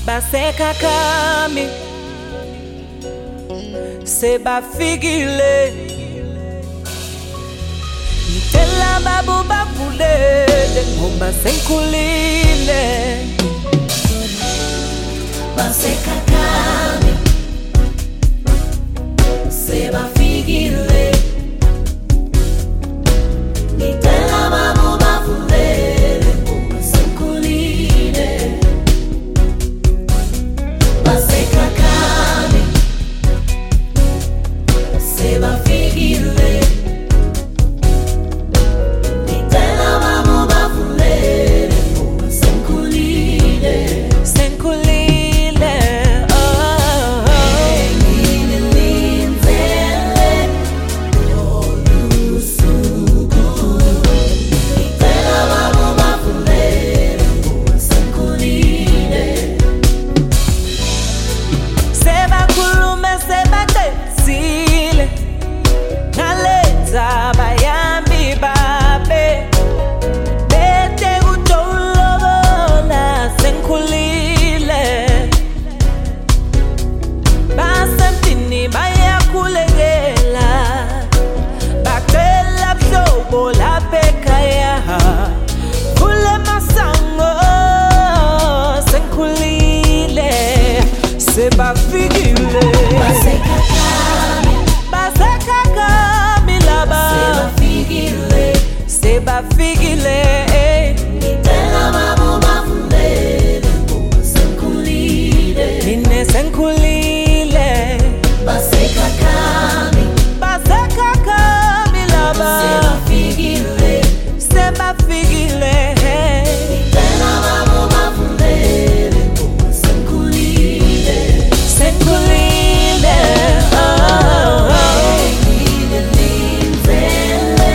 Baseka kami sebafikile ngitela babu bavulele ngoba sengikhulile. Baseka kami sebafikile ngitela babu bavulele ngoba sengikhulile. Baseka kami sebafikile ngitela babu bavulele ngoba sengikhulile. Sengikhulile, Ngilindele olusuku ngitela babu bavulele ngoba sengikhulile. sebakhulume sebaqedile ngalenza bayami babe bete kutolobola. Sengikhulile basemtini bayakhulekela bacela buhlobo lapha ekhaya kule masango. Sengikhulile sebafikile Baseka kami baseka kami laba sebafikile sebafikile ngitela babu bavulele ngoba sengikhulile. mine sengikhulile Baseka kami baseka kami laba sebafikile sebafikile ngitela babu bavulele ngoba sengikhulile. sengikhulile Ngilindele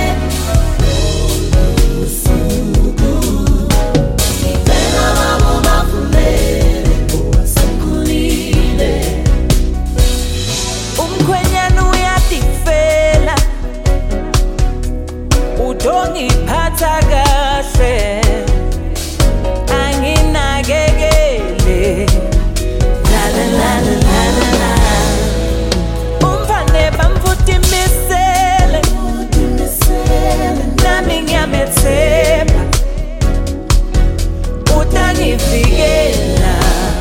olusuku ngitela babu bavulele ngoba sengikhulile. umkhwenyana uyatifela udongiphatha kahle anginakekele la la la la la la la. Umfane bamfutimisele nami ngiyamethemba utangivikela.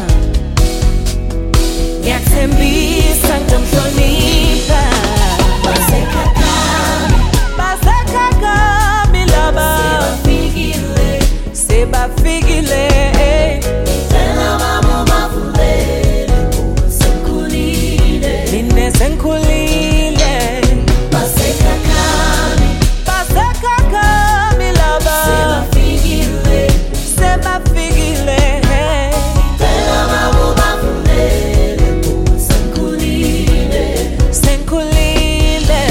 Ngiyathembisa ngizomhlonipha. Baseka kami Baseka kami laba sebafikile sebafikile ngitela babu bavulele ngoba sengikhulile. mine sengikhulile. Baseka kami Baseka kami laba sebafikile sebafikile ngitela babu bavulele ngoba sengikhulile. sengikhulile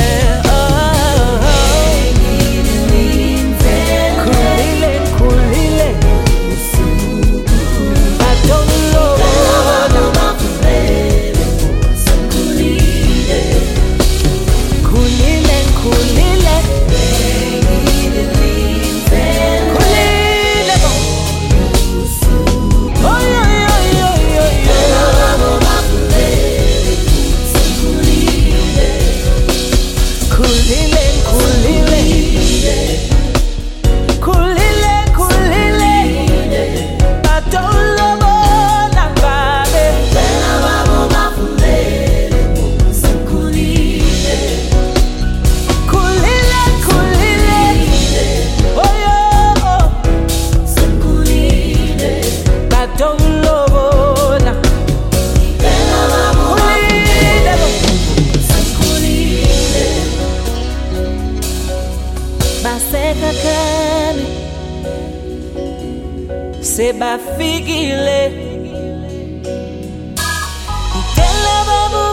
Ngilindele khulile khulile olusuku badongilobola babu bavulele ngoba sengikhulile. khulile khulile Ngilindele khulile bo. olusuku Oy oy oy oy oy babu bavulele ngoba sengikhulile. khulile khulile khulile khulile badongilobola babe Ngitela babu bavulele ngoba sengikhulile. khulile khulile oy oh Sengikhulile badongilobola ngitela babu khulile bo. sengikhulile. Baseka kami sebafikile ngitela babu